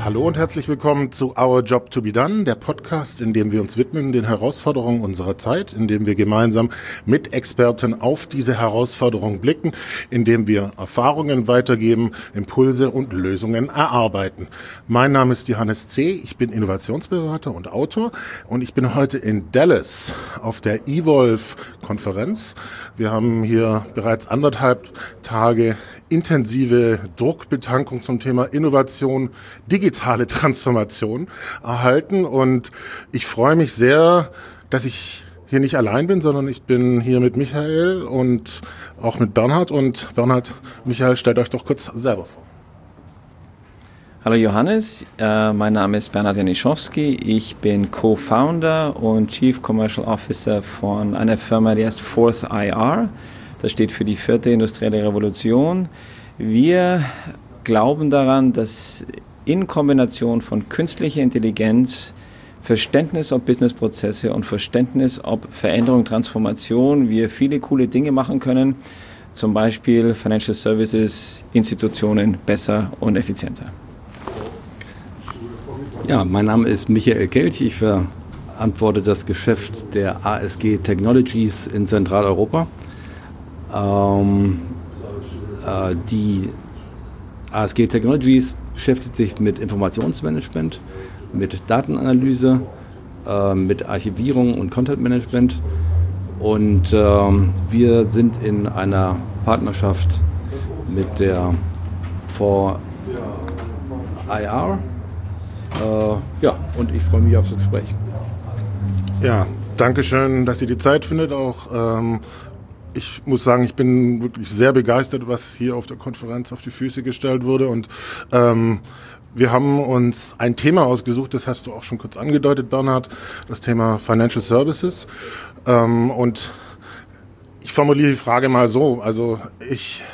Hallo und herzlich willkommen zu Our Job to be Done, der Podcast, in dem wir uns widmen den Herausforderungen unserer Zeit, in dem wir gemeinsam mit Experten auf diese Herausforderungen blicken, in dem wir Erfahrungen weitergeben, Impulse und Lösungen erarbeiten. Mein Name ist Johannes C., ich bin Innovationsberater und Autor und ich bin heute in Dallas auf der Evolve-Konferenz. Wir haben hier bereits 1,5 Tage intensive Druckbetankung zum Thema Innovation, digitale Transformation erhalten und ich freue mich sehr, dass ich hier nicht allein bin, sondern ich bin hier mit Michael und auch mit Bernhard. Und Bernhard, Michael, stellt euch doch kurz selber vor. Hallo Johannes, mein Name ist Bernhard Janiszowski, ich bin Co-Founder und Chief Commercial Officer von einer Firma, die heißt Fourth IR. Das steht für die 4. industrielle Revolution. Wir glauben daran, dass in Kombination von künstlicher Intelligenz, Verständnis ob Businessprozesse und Verständnis ob Veränderung, Transformation, wir viele coole Dinge machen können, zum Beispiel Financial Services, Institutionen besser und effizienter. Ja, mein Name ist Michael Kelch, ich verantworte das Geschäft der ASG Technologies in Zentraleuropa. Die ASG Technologies beschäftigt sich mit Informationsmanagement, mit Datenanalyse, mit Archivierung und Content Management. Und wir sind in einer Partnerschaft mit der 4IR. Und ich freue mich auf das Gespräch. Ja, danke schön, dass ihr die Zeit findet. Auch ich muss sagen, ich bin wirklich sehr begeistert, was hier auf der Konferenz auf die Füße gestellt wurde. Und wir haben uns ein Thema ausgesucht, das hast du auch schon kurz angedeutet, Bernhard, das Thema Financial Services. Und ich formuliere die Frage mal so. Also ich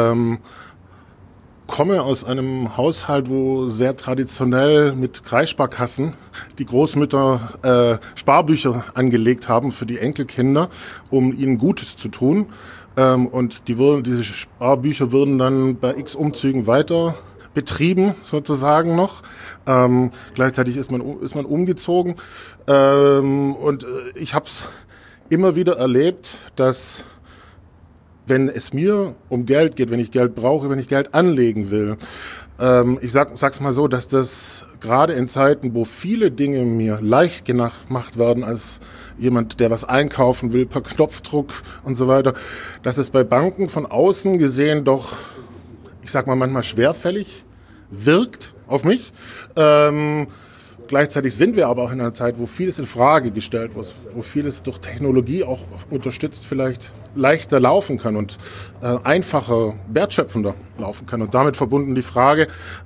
komme aus einem Haushalt, wo sehr traditionell mit Kreissparkassen die Großmütter Sparbücher angelegt haben für die Enkelkinder, um ihnen Gutes zu tun. Und diese Sparbücher würden dann bei x Umzügen weiter betrieben, sozusagen noch. Gleichzeitig ist man umgezogen. Und ich habe es immer wieder erlebt, dass wenn es mir um Geld geht, wenn ich Geld brauche, wenn ich Geld anlegen will, ich sag's mal so, dass das gerade in Zeiten, wo viele Dinge mir leicht gemacht werden als jemand, der was einkaufen will, per Knopfdruck und so weiter, dass es bei Banken von außen gesehen doch, ich sag mal, manchmal schwerfällig wirkt auf mich. Gleichzeitig sind wir aber auch in einer Zeit, wo vieles in Frage gestellt wird, wo vieles durch Technologie auch unterstützt vielleicht leichter laufen kann und einfacher, wertschöpfender laufen kann. Und damit verbunden die Frage,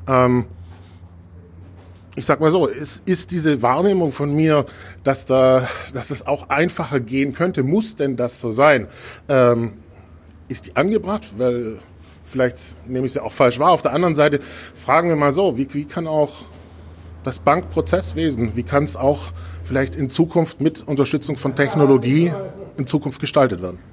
ich sag mal so, ist diese Wahrnehmung von mir, dass es auch einfacher gehen könnte, muss denn das so sein? Ist die angebracht? Weil vielleicht nehme ich sie auch falsch wahr. Auf der anderen Seite fragen wir mal so, wie kann auch das Bankprozesswesen, wie kann es auch vielleicht in Zukunft mit Unterstützung von Technologie in Zukunft gestaltet werden?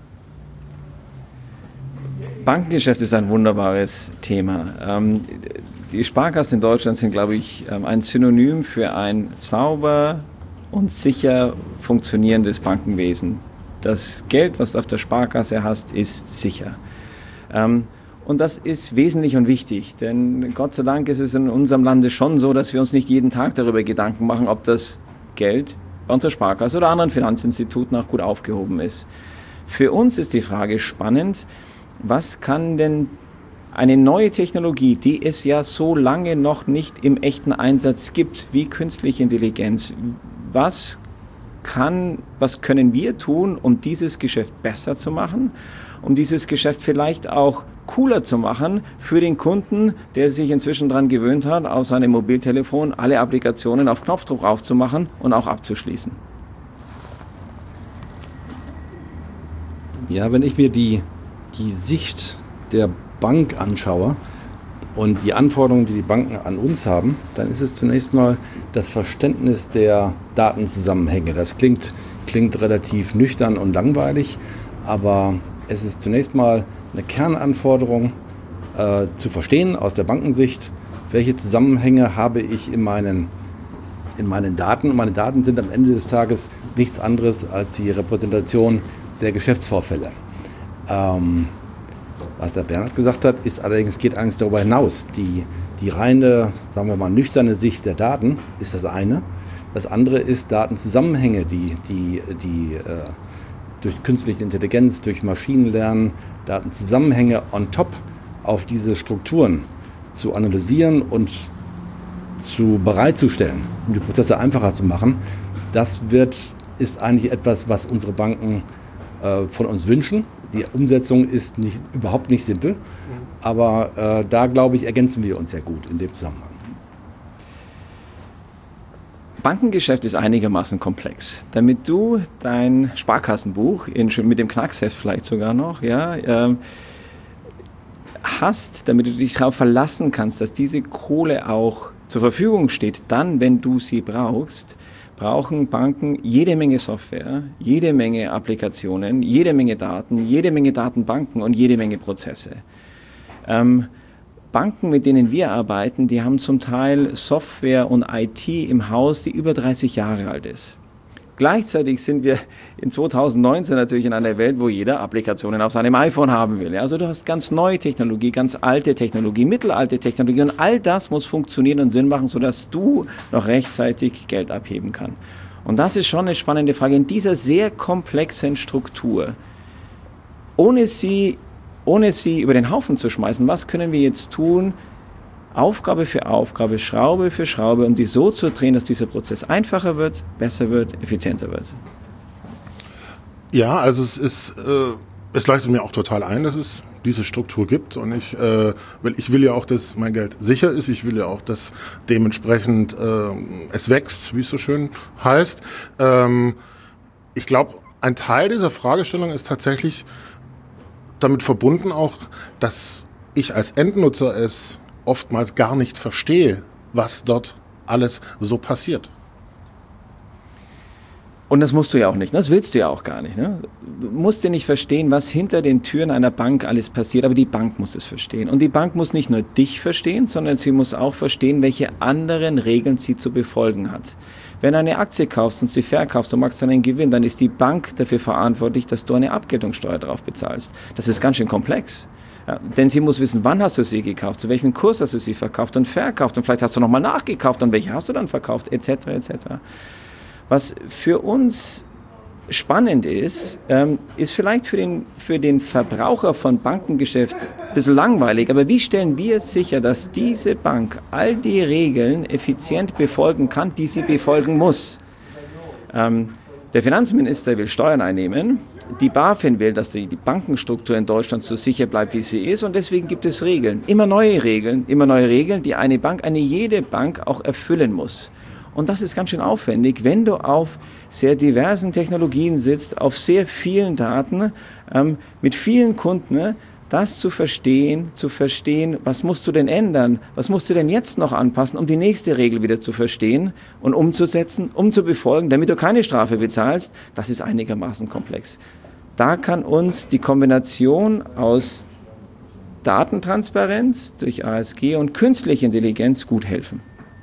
Bankengeschäft ist ein wunderbares Thema. Die Sparkassen in Deutschland sind, glaube ich, ein Synonym für ein sauber und sicher funktionierendes Bankenwesen. Das Geld, was du auf der Sparkasse hast, ist sicher. Und das ist wesentlich und wichtig, denn Gott sei Dank ist es in unserem Lande schon so, dass wir uns nicht jeden Tag darüber Gedanken machen, ob das Geld bei unserer Sparkasse oder anderen Finanzinstituten auch gut aufgehoben ist. Für uns ist die Frage spannend, was kann denn eine neue Technologie, die es ja so lange noch nicht im echten Einsatz gibt, wie künstliche Intelligenz, was können wir tun, um dieses Geschäft besser zu machen, um dieses Geschäft vielleicht auch cooler zu machen für den Kunden, der sich inzwischen daran gewöhnt hat, auf seinem Mobiltelefon alle Applikationen auf Knopfdruck aufzumachen und auch abzuschließen. Ja, wenn ich mir die Sicht der Bank anschaue und die Anforderungen, die die Banken an uns haben, dann ist es zunächst mal das Verständnis der Datenzusammenhänge. Das klingt relativ nüchtern und langweilig, aber es ist zunächst mal eine Kernanforderung zu verstehen aus der Bankensicht, welche Zusammenhänge habe ich in meinen Daten. Und meine Daten sind am Ende des Tages nichts anderes als die Repräsentation der Geschäftsvorfälle. Was der Bernhard gesagt hat, geht allerdings darüber hinaus. Die reine, sagen wir mal, nüchterne Sicht der Daten ist das eine. Das andere ist Datenzusammenhänge, die durch künstliche Intelligenz, durch Maschinenlernen, Datenzusammenhänge on top auf diese Strukturen zu analysieren und bereitzustellen, um die Prozesse einfacher zu machen. Das ist eigentlich etwas, was unsere Banken von uns wünschen. Die Umsetzung ist überhaupt nicht simpel, aber da, glaube ich, ergänzen wir uns sehr gut in dem Zusammenhang. Bankengeschäft ist einigermaßen komplex. Damit du dein Sparkassenbuch, mit dem Knacksheft vielleicht sogar noch, hast, damit du dich darauf verlassen kannst, dass diese Kohle auch zur Verfügung steht, dann, wenn du sie brauchst, brauchen Banken jede Menge Software, jede Menge Applikationen, jede Menge Daten, jede Menge Datenbanken und jede Menge Prozesse. Banken, mit denen wir arbeiten, die haben zum Teil Software und IT im Haus, die über 30 Jahre alt ist. Gleichzeitig sind wir in 2019 natürlich in einer Welt, wo jeder Applikationen auf seinem iPhone haben will. Also du hast ganz neue Technologie, ganz alte Technologie, mittelalte Technologie und all das muss funktionieren und Sinn machen, sodass du noch rechtzeitig Geld abheben kannst. Und das ist schon eine spannende Frage. In dieser sehr komplexen Struktur, ohne sie über den Haufen zu schmeißen, was können wir jetzt tun? Aufgabe für Aufgabe, Schraube für Schraube, um die so zu drehen, dass dieser Prozess einfacher wird, besser wird, effizienter wird. Ja, also es leuchtet mir auch total ein, dass es diese Struktur gibt und ich will ja auch, dass mein Geld sicher ist, ich will ja auch, dass dementsprechend es wächst, wie es so schön heißt. Ich glaube, ein Teil dieser Fragestellung ist tatsächlich damit verbunden auch, dass ich als Endnutzer es oftmals gar nicht verstehe, was dort alles so passiert. Und das musst du ja auch nicht, das willst du ja auch gar nicht. Ne? Du musst ja nicht verstehen, was hinter den Türen einer Bank alles passiert, aber die Bank muss es verstehen. Und die Bank muss nicht nur dich verstehen, sondern sie muss auch verstehen, welche anderen Regeln sie zu befolgen hat. Wenn du eine Aktie kaufst und sie verkaufst und machst dann einen Gewinn, dann ist die Bank dafür verantwortlich, dass du eine Abgeltungssteuer drauf bezahlst. Das ist ganz schön komplex. Ja, denn sie muss wissen, wann hast du sie gekauft, zu welchem Kurs hast du sie verkauft und verkauft und vielleicht hast du nochmal nachgekauft und welche hast du dann verkauft, etc. etc. Was für uns spannend ist vielleicht für den Verbraucher von Bankengeschäft ein bisschen langweilig, aber wie stellen wir sicher, dass diese Bank all die Regeln effizient befolgen kann, die sie befolgen muss? Der Finanzminister will Steuern einnehmen, die BaFin will, dass die Bankenstruktur in Deutschland so sicher bleibt, wie sie ist und deswegen gibt es Regeln, immer neue Regeln, die jede Bank auch erfüllen muss. Und das ist ganz schön aufwendig, wenn du auf sehr diversen Technologien sitzt, auf sehr vielen Daten, mit vielen Kunden, das zu verstehen, was musst du denn ändern, was musst du denn jetzt noch anpassen, um die nächste Regel wieder zu verstehen und umzusetzen, zu befolgen, damit du keine Strafe bezahlst, das ist einigermaßen komplex. Da kann uns die Kombination aus Datentransparenz durch ASG und künstliche Intelligenz gut helfen.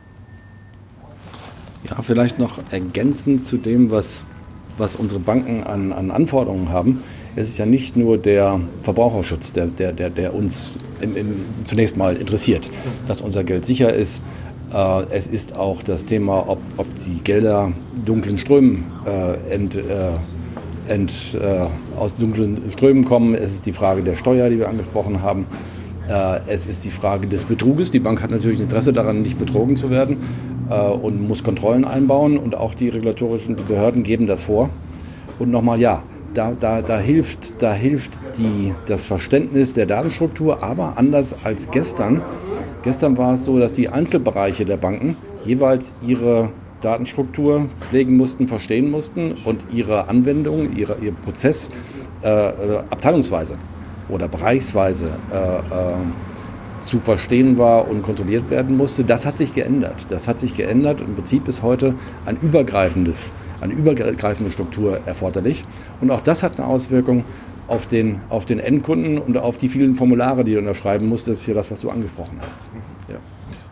Ja, vielleicht noch ergänzend zu dem, was unsere Banken an Anforderungen haben. Es ist ja nicht nur der Verbraucherschutz, der uns zunächst mal interessiert, dass unser Geld sicher ist. Es ist auch das Thema, ob die Gelder dunklen Strömen aus dunklen Strömen kommen. Es ist die Frage der Steuer, die wir angesprochen haben. Es ist die Frage des Betruges. Die Bank hat natürlich ein Interesse daran, nicht betrogen zu werden und muss Kontrollen einbauen. Und auch die regulatorischen Behörden geben das vor. Und nochmal, ja, da hilft das Verständnis der Datenstruktur, aber anders als gestern. Gestern war es so, dass die Einzelbereiche der Banken jeweils ihre Datenstruktur pflegen mussten, verstehen mussten und ihre Anwendung, ihr Prozess abteilungsweise oder bereichsweise zu verstehen war und kontrolliert werden musste. Das hat sich geändert. Im Prinzip ist heute eine übergreifende Struktur erforderlich. Und auch das hat eine Auswirkung auf den Endkunden und auf die vielen Formulare, die du unterschreiben musst. Das ist ja das, was du angesprochen hast. Ja.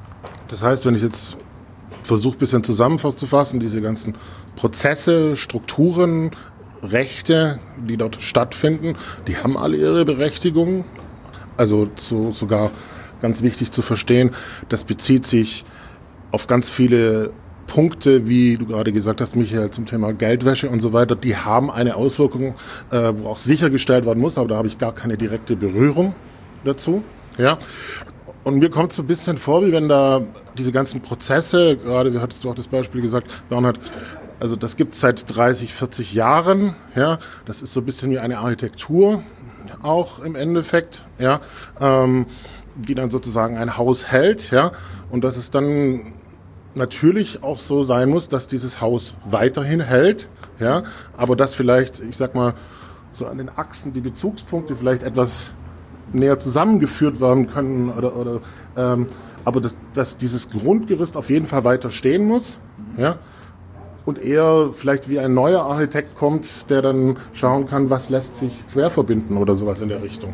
Das heißt, wenn ich jetzt versuche, ein bisschen zusammenzufassen, diese ganzen Prozesse, Strukturen, Rechte, die dort stattfinden, die haben alle ihre Berechtigung. Also sogar ganz wichtig zu verstehen, das bezieht sich auf ganz viele Punkte, wie du gerade gesagt hast, Michael, zum Thema Geldwäsche und so weiter, die haben eine Auswirkung, wo auch sichergestellt werden muss, aber da habe ich gar keine direkte Berührung dazu. Ja. Und mir kommt es so ein bisschen vor, wie wenn da diese ganzen Prozesse, gerade wie hattest du auch das Beispiel gesagt, Bernhard, also das gibt es seit 30, 40 Jahren, ja, das ist so ein bisschen wie eine Architektur auch im Endeffekt, ja, die dann sozusagen ein Haus hält, ja, und dass es dann natürlich auch so sein muss, dass dieses Haus weiterhin hält, ja, aber dass vielleicht, ich sag mal, so an den Achsen die Bezugspunkte vielleicht etwas näher zusammengeführt werden können aber dass dieses Grundgerüst auf jeden Fall weiter stehen muss, ja, und eher vielleicht wie ein neuer Architekt kommt, der dann schauen kann, was lässt sich quer verbinden oder sowas in der Richtung.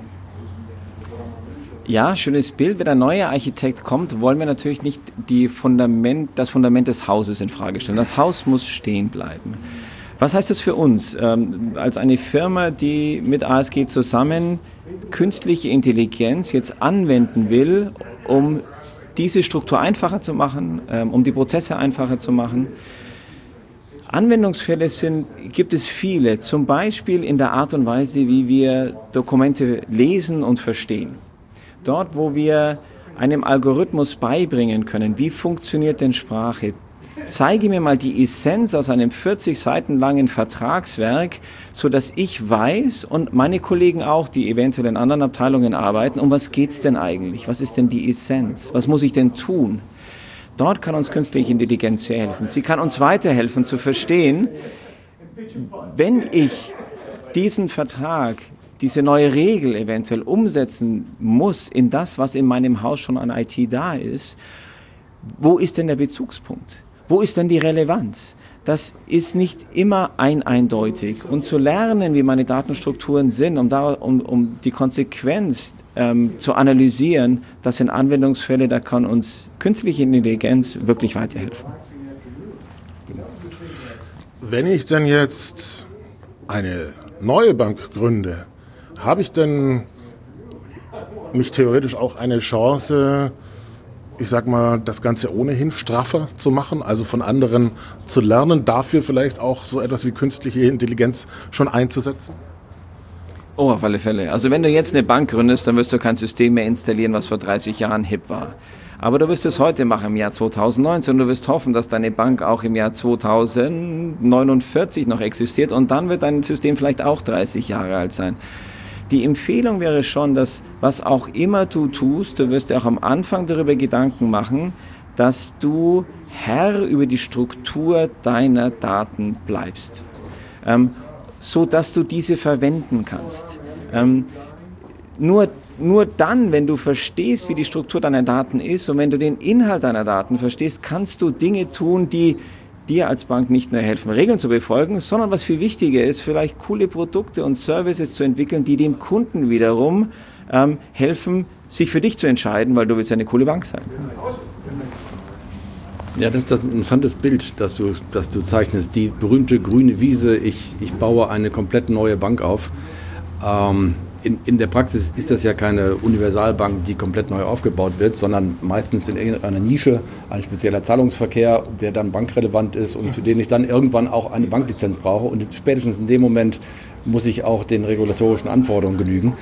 Ja, schönes Bild. Wenn ein neuer Architekt kommt, wollen wir natürlich nicht das Fundament des Hauses in Frage stellen. Das Haus muss stehen bleiben. Was heißt das für uns als eine Firma, die mit ASG zusammen künstliche Intelligenz jetzt anwenden will, um diese Struktur einfacher zu machen, um die Prozesse einfacher zu machen? Anwendungsfälle gibt es viele, zum Beispiel in der Art und Weise, wie wir Dokumente lesen und verstehen. Dort, wo wir einem Algorithmus beibringen können, wie funktioniert denn Sprache, zeige mir mal die Essenz aus einem 40 Seiten langen Vertragswerk, sodass ich weiß und meine Kollegen auch, die eventuell in anderen Abteilungen arbeiten, um was geht es denn eigentlich? Was ist denn die Essenz? Was muss ich denn tun? Dort kann uns künstliche Intelligenz sehr helfen. Sie kann uns weiterhelfen zu verstehen, wenn ich diesen Vertrag, diese neue Regel eventuell umsetzen muss in das, was in meinem Haus schon an IT da ist, wo ist denn der Bezugspunkt? Wo ist denn die Relevanz? Das ist nicht immer eindeutig. Und zu lernen, wie meine Datenstrukturen sind, um die Konsequenz zu analysieren, das sind Anwendungsfälle, da kann uns künstliche Intelligenz wirklich weiterhelfen. Wenn ich denn jetzt eine neue Bank gründe, habe ich denn mich theoretisch auch eine Chance, ich sag mal, das Ganze ohnehin straffer zu machen, also von anderen zu lernen, dafür vielleicht auch so etwas wie künstliche Intelligenz schon einzusetzen? Oh, auf alle Fälle. Also wenn du jetzt eine Bank gründest, dann wirst du kein System mehr installieren, was vor 30 Jahren hip war. Aber du wirst es heute machen, im Jahr 2019, und du wirst hoffen, dass deine Bank auch im Jahr 2049 noch existiert, und dann wird dein System vielleicht auch 30 Jahre alt sein. Die Empfehlung wäre schon, dass was auch immer du tust, du wirst dir auch am Anfang darüber Gedanken machen, dass du Herr über die Struktur deiner Daten bleibst, so dass du diese verwenden kannst. Nur dann, wenn du verstehst, wie die Struktur deiner Daten ist, und wenn du den Inhalt deiner Daten verstehst, kannst du Dinge tun, die dir als Bank nicht nur helfen, Regeln zu befolgen, sondern was viel wichtiger ist, vielleicht coole Produkte und Services zu entwickeln, die dem Kunden wiederum helfen, sich für dich zu entscheiden, weil du willst ja eine coole Bank sein. Ja, das ist das interessantes Bild, das du zeichnest. Die berühmte grüne Wiese, ich baue eine komplett neue Bank auf. In der Praxis ist das ja keine Universalbank, die komplett neu aufgebaut wird, sondern meistens in irgendeiner Nische ein spezieller Zahlungsverkehr, der dann bankrelevant ist und für den ich dann irgendwann auch eine Banklizenz brauche. Und spätestens in dem Moment muss ich auch den regulatorischen Anforderungen genügen.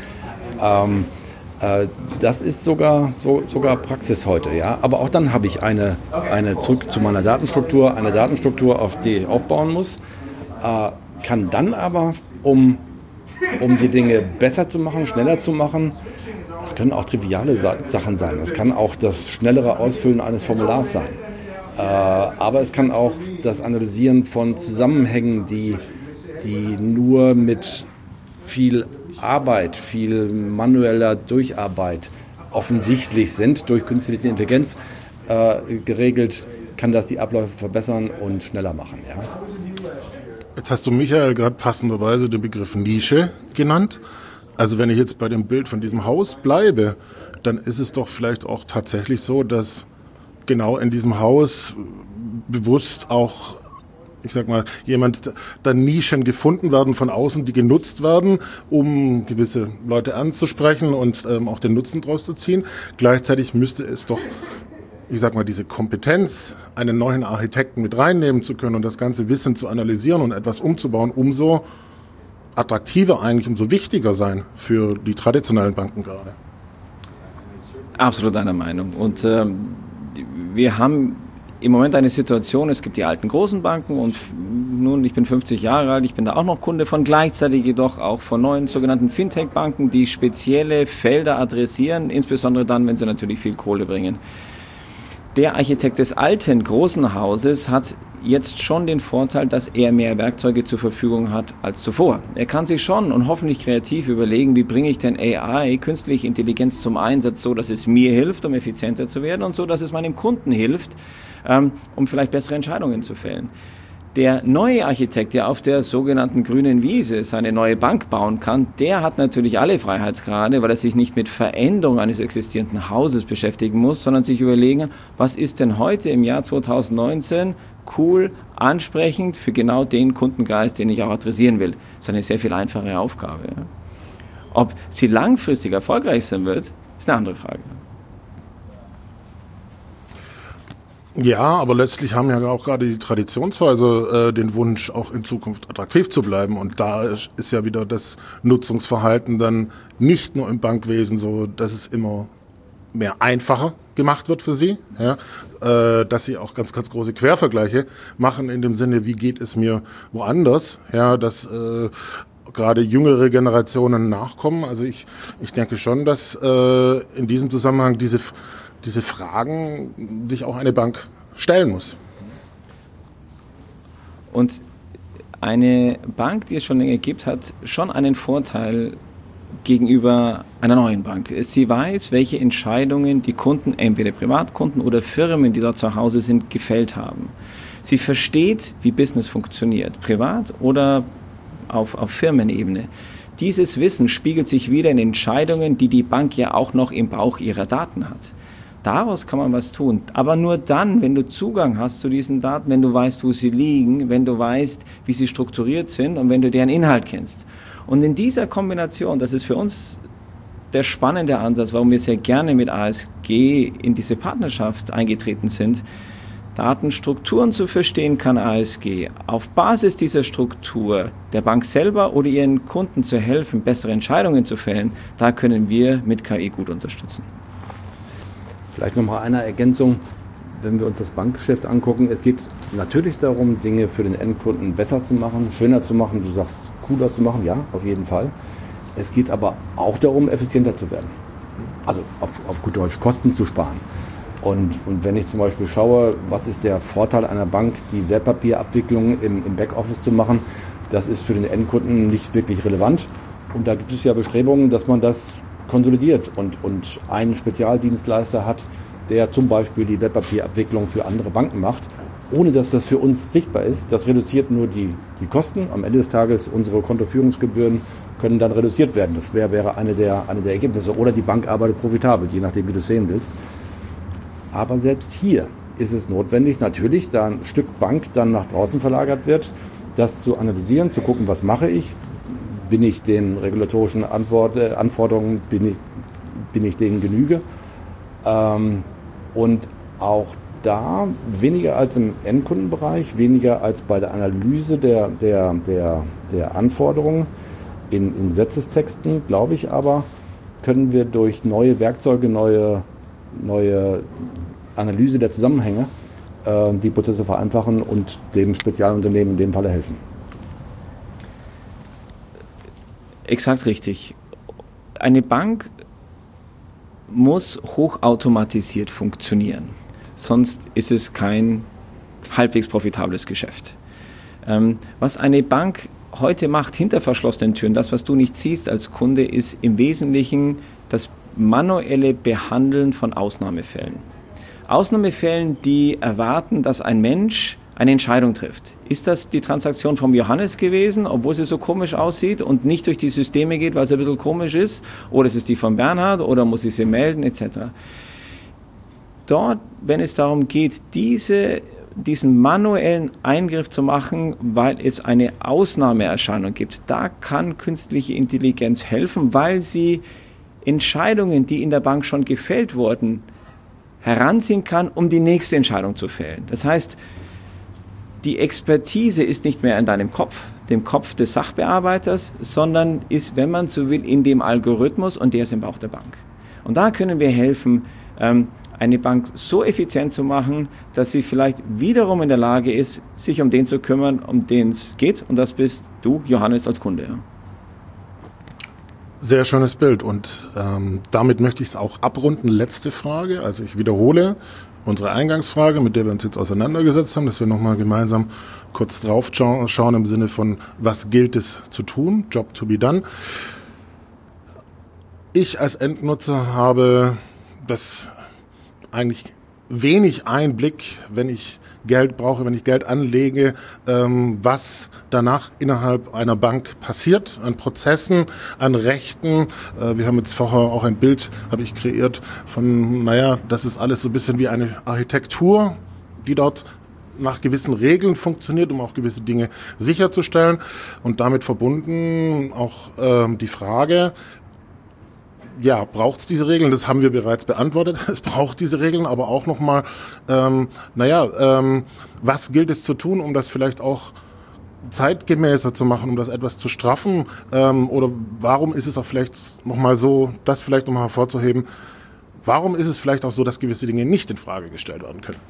Das ist sogar Praxis heute, ja. Aber auch dann habe ich eine zurück zu meiner Datenstruktur, eine Datenstruktur, auf die ich aufbauen muss, kann dann aber, um die Dinge besser zu machen, schneller zu machen, das können auch triviale Sachen sein. Das kann auch das schnellere Ausfüllen eines Formulars sein. Aber es kann auch das Analysieren von Zusammenhängen, die nur mit viel Arbeit, viel manueller Durcharbeit offensichtlich sind, durch künstliche Intelligenz geregelt, kann das die Abläufe verbessern und schneller machen. Ja. Jetzt hast du, Michael, gerade passenderweise den Begriff Nische genannt. Also wenn ich jetzt bei dem Bild von diesem Haus bleibe, dann ist es doch vielleicht auch tatsächlich so, dass genau in diesem Haus bewusst auch, ich sag mal, da Nischen gefunden werden von außen, die genutzt werden, um gewisse Leute anzusprechen und auch den Nutzen draus zu ziehen. Gleichzeitig müsste es doch, ich sag mal, diese Kompetenz, einen neuen Architekten mit reinnehmen zu können und das ganze Wissen zu analysieren und etwas umzubauen, umso attraktiver eigentlich, umso wichtiger sein für die traditionellen Banken gerade. Absolut einer Meinung. Und wir haben im Moment eine Situation, es gibt die alten großen Banken und nun, ich bin 50 Jahre alt, ich bin da auch noch Kunde von, gleichzeitig jedoch auch von neuen sogenannten Fintech-Banken, die spezielle Felder adressieren, insbesondere dann, wenn sie natürlich viel Kohle bringen. Der Architekt des alten großen Hauses hat jetzt schon den Vorteil, dass er mehr Werkzeuge zur Verfügung hat als zuvor. Er kann sich schon und hoffentlich kreativ überlegen, wie bringe ich denn AI, künstliche Intelligenz zum Einsatz, so dass es mir hilft, um effizienter zu werden und so, dass es meinem Kunden hilft, um vielleicht bessere Entscheidungen zu fällen. Der neue Architekt, der auf der sogenannten grünen Wiese seine neue Bank bauen kann, der hat natürlich alle Freiheitsgrade, weil er sich nicht mit Veränderung eines existierenden Hauses beschäftigen muss, sondern sich überlegen, was ist denn heute im Jahr 2019 cool, ansprechend für genau den Kundengeist, den ich auch adressieren will. Das ist eine sehr viel einfache Aufgabe. Ob sie langfristig erfolgreich sein wird, ist eine andere Frage. Ja, aber letztlich haben ja auch gerade die Traditionshäuser den Wunsch, auch in Zukunft attraktiv zu bleiben. Und da ist ja wieder das Nutzungsverhalten dann nicht nur im Bankwesen so, dass es immer mehr einfacher gemacht wird für sie, ja, dass sie auch ganz, ganz große Quervergleiche machen in dem Sinne, wie geht es mir woanders, ja, dass gerade jüngere Generationen nachkommen. Also ich denke schon, dass in diesem Zusammenhang diese Fragen sich auch eine Bank stellen muss. Und eine Bank, die es schon länger gibt, hat schon einen Vorteil gegenüber einer neuen Bank. Sie weiß, welche Entscheidungen die Kunden, entweder Privatkunden oder Firmen, die dort zu Hause sind, gefällt haben. Sie versteht, wie Business funktioniert, privat oder auf Firmenebene. Dieses Wissen spiegelt sich wieder in Entscheidungen, die die Bank ja auch noch im Bauch ihrer Daten hat. Daraus kann man was tun, aber nur dann, wenn du Zugang hast zu diesen Daten, wenn du weißt, wo sie liegen, wenn du weißt, wie sie strukturiert sind und wenn du deren Inhalt kennst. Und in dieser Kombination, das ist für uns der spannende Ansatz, warum wir sehr gerne mit ASG in diese Partnerschaft eingetreten sind, Datenstrukturen zu verstehen kann ASG. Auf Basis dieser Struktur der Bank selber oder ihren Kunden zu helfen, bessere Entscheidungen zu fällen, da können wir mit KI gut unterstützen. Vielleicht nochmal eine Ergänzung, wenn wir uns das Bankgeschäft angucken. Es geht natürlich darum, Dinge für den Endkunden besser zu machen, schöner zu machen, du sagst cooler zu machen, ja, auf jeden Fall. Es geht aber auch darum, effizienter zu werden. Also auf gut Deutsch, Kosten zu sparen. Und wenn ich zum Beispiel schaue, was ist der Vorteil einer Bank, die Wertpapierabwicklung im Backoffice zu machen, das ist für den Endkunden nicht wirklich relevant. Und da gibt es ja Bestrebungen, dass man das konsolidiert und einen Spezialdienstleister hat, der zum Beispiel die Wertpapierabwicklung für andere Banken macht, ohne dass das für uns sichtbar ist. Das reduziert nur die Kosten. Am Ende des Tages unsere Kontoführungsgebühren können dann reduziert werden. Das wäre eine der Ergebnisse. Oder die Bank arbeitet profitabel, je nachdem, wie du es sehen willst. Aber selbst hier ist es notwendig, natürlich, da ein Stück Bank dann nach draußen verlagert wird, das zu analysieren, zu gucken, was mache ich, bin ich den regulatorischen Anforderungen, bin ich denen Genüge. Und auch da weniger als im Endkundenbereich, weniger als bei der Analyse der Anforderungen in Gesetzestexten, glaube ich aber, können wir durch neue Werkzeuge, neue Analyse der Zusammenhänge die Prozesse vereinfachen und dem Spezialunternehmen in dem Falle helfen. Exakt richtig. Eine Bank muss hochautomatisiert funktionieren, sonst ist es kein halbwegs profitables Geschäft. Was eine Bank heute macht, hinter verschlossenen Türen, das, was du nicht siehst als Kunde, ist im Wesentlichen das manuelle Behandeln von Ausnahmefällen. Ausnahmefällen, die erwarten, dass ein Mensch eine Entscheidung trifft. Ist das die Transaktion vom Johannes gewesen, obwohl sie so komisch aussieht und nicht durch die Systeme geht, weil sie ein bisschen komisch ist? Oder ist es die von Bernhard oder muss ich sie melden, etc.? dort, wenn es darum geht, diesen manuellen Eingriff zu machen, weil es eine Ausnahmeerscheinung gibt, da kann künstliche Intelligenz helfen, weil sie Entscheidungen, die in der Bank schon gefällt wurden, heranziehen kann, um die nächste Entscheidung zu fällen. Das heißt, die Expertise ist nicht mehr in deinem Kopf, dem Kopf des Sachbearbeiters, sondern ist, wenn man so will, in dem Algorithmus und der ist im Bauch der Bank. Und da können wir helfen, eine Bank so effizient zu machen, dass sie vielleicht wiederum in der Lage ist, sich um den zu kümmern, um den es geht. Und das bist du, Johannes, als Kunde. Ja. Sehr schönes Bild und damit möchte ich es auch abrunden. Letzte Frage, also ich wiederhole unsere Eingangsfrage, mit der wir uns jetzt auseinandergesetzt haben, dass wir nochmal gemeinsam kurz drauf schauen im Sinne von, was gilt es zu tun, Job to be done. Ich als Endnutzer habe das eigentlich wenig Einblick, wenn ich Geld brauche, wenn ich Geld anlege, was danach innerhalb einer Bank passiert, an Prozessen, an Rechten. Wir haben jetzt vorher auch ein Bild, habe ich kreiert, von, das ist alles so ein bisschen wie eine Architektur, die dort nach gewissen Regeln funktioniert, um auch gewisse Dinge sicherzustellen. Und damit verbunden auch die Frage, ja, braucht es diese Regeln? Das haben wir bereits beantwortet. Es braucht diese Regeln, aber auch nochmal, was gilt es zu tun, um das vielleicht auch zeitgemäßer zu machen, um das etwas zu straffen? Oder warum ist es auch vielleicht nochmal so, das vielleicht nochmal hervorzuheben, warum ist es vielleicht auch so, dass gewisse Dinge nicht in Frage gestellt werden können?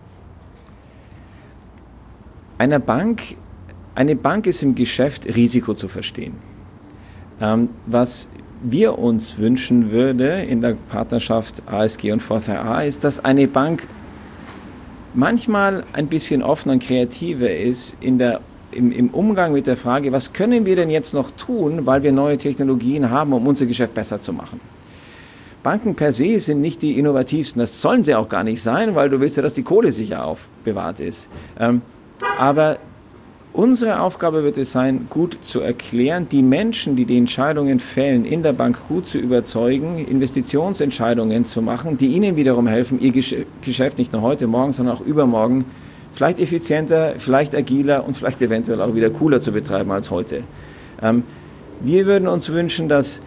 Eine Bank ist im Geschäft, Risiko zu verstehen. Was wir uns wünschen würde in der Partnerschaft ASG und V3A ist, dass eine Bank manchmal ein bisschen offener und kreativer ist im Umgang mit der Frage, was können wir denn jetzt noch tun, weil wir neue Technologien haben, um unser Geschäft besser zu machen. Banken per se sind nicht die innovativsten, das sollen sie auch gar nicht sein, weil du willst ja, dass die Kohle sicher aufbewahrt ist. Aber unsere Aufgabe wird es sein, gut zu erklären, die Menschen, die die Entscheidungen fällen, in der Bank gut zu überzeugen, Investitionsentscheidungen zu machen, die ihnen wiederum helfen, ihr Geschäft nicht nur heute, morgen, sondern auch übermorgen vielleicht effizienter, vielleicht agiler und vielleicht eventuell auch wieder cooler zu betreiben als heute. Wir würden uns wünschen, dass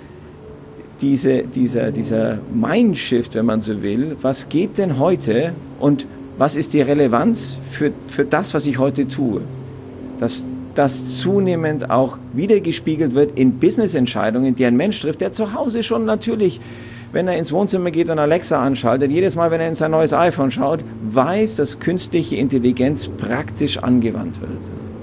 dieser Mindshift, wenn man so will, was geht denn heute und was ist die Relevanz für das, was ich heute tue? Dass das zunehmend auch wiedergespiegelt wird in Business-Entscheidungen, die ein Mensch trifft, der zu Hause schon natürlich, wenn er ins Wohnzimmer geht und Alexa anschaltet, jedes Mal, wenn er in sein neues iPhone schaut, weiß, dass künstliche Intelligenz praktisch angewandt wird.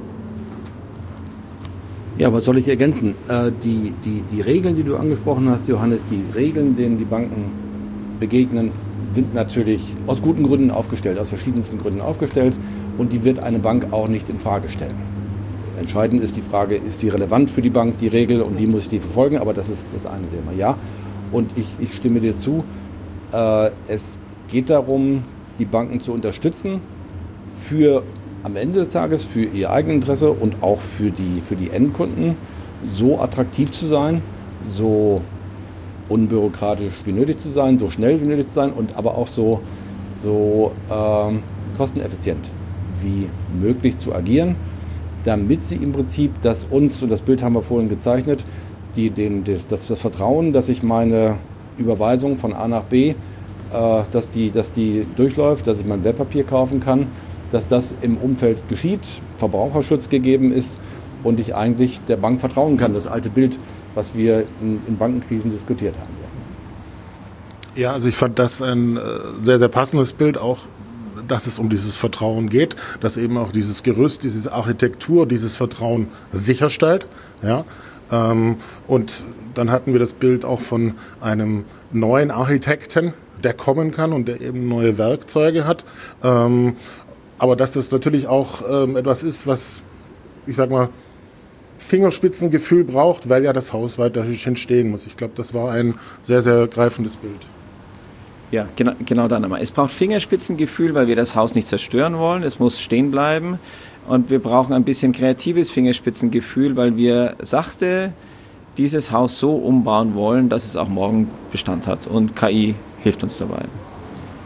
Ja, was soll ich ergänzen? Die Regeln, die du angesprochen hast, Johannes, die Regeln, denen die Banken begegnen, sind natürlich aus guten Gründen aufgestellt, aus verschiedensten Gründen aufgestellt. Und die wird eine Bank auch nicht in Frage stellen. Entscheidend ist die Frage, ist die relevant für die Bank, die Regel, und die muss ich die verfolgen, aber das ist das eine Thema, ja. Und ich stimme dir zu, es geht darum, die Banken zu unterstützen, am Ende des Tages für ihr Eigeninteresse und auch für die Endkunden so attraktiv zu sein, so unbürokratisch wie nötig zu sein, so schnell wie nötig zu sein und aber auch so kosteneffizient wie möglich zu agieren, damit sie im Prinzip und das Bild haben wir vorhin gezeichnet, das Vertrauen, dass ich meine Überweisung von A nach B, dass die durchläuft, dass ich mein Wertpapier kaufen kann, dass das im Umfeld geschieht, Verbraucherschutz gegeben ist und ich eigentlich der Bank vertrauen kann. Das alte Bild, was wir in Bankenkrisen diskutiert haben. Ja, also ich fand das ein sehr, sehr passendes Bild auch, dass es um dieses Vertrauen geht, dass eben auch dieses Gerüst, diese Architektur, dieses Vertrauen sicherstellt. Ja? Und dann hatten wir das Bild auch von einem neuen Architekten, der kommen kann und der eben neue Werkzeuge hat. Aber dass das natürlich auch etwas ist, was, ich sag mal, Fingerspitzengefühl braucht, weil ja das Haus weiterhin stehen muss. Ich glaube, das war ein sehr, sehr greifendes Bild. Ja, genau dann einmal. Es braucht Fingerspitzengefühl, weil wir das Haus nicht zerstören wollen. Es muss stehen bleiben. Und wir brauchen ein bisschen kreatives Fingerspitzengefühl, weil wir sachte dieses Haus so umbauen wollen, dass es auch morgen Bestand hat. Und KI hilft uns dabei.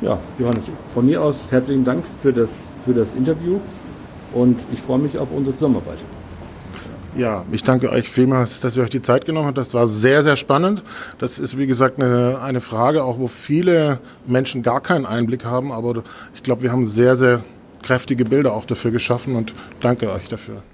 Ja, Johannes, von mir aus herzlichen Dank für das Interview und ich freue mich auf unsere Zusammenarbeit. Ja, ich danke euch vielmals, dass ihr euch die Zeit genommen habt. Das war sehr, sehr spannend. Das ist, wie gesagt, eine Frage, auch wo viele Menschen gar keinen Einblick haben. Aber ich glaube, wir haben sehr, sehr kräftige Bilder auch dafür geschaffen und danke euch dafür.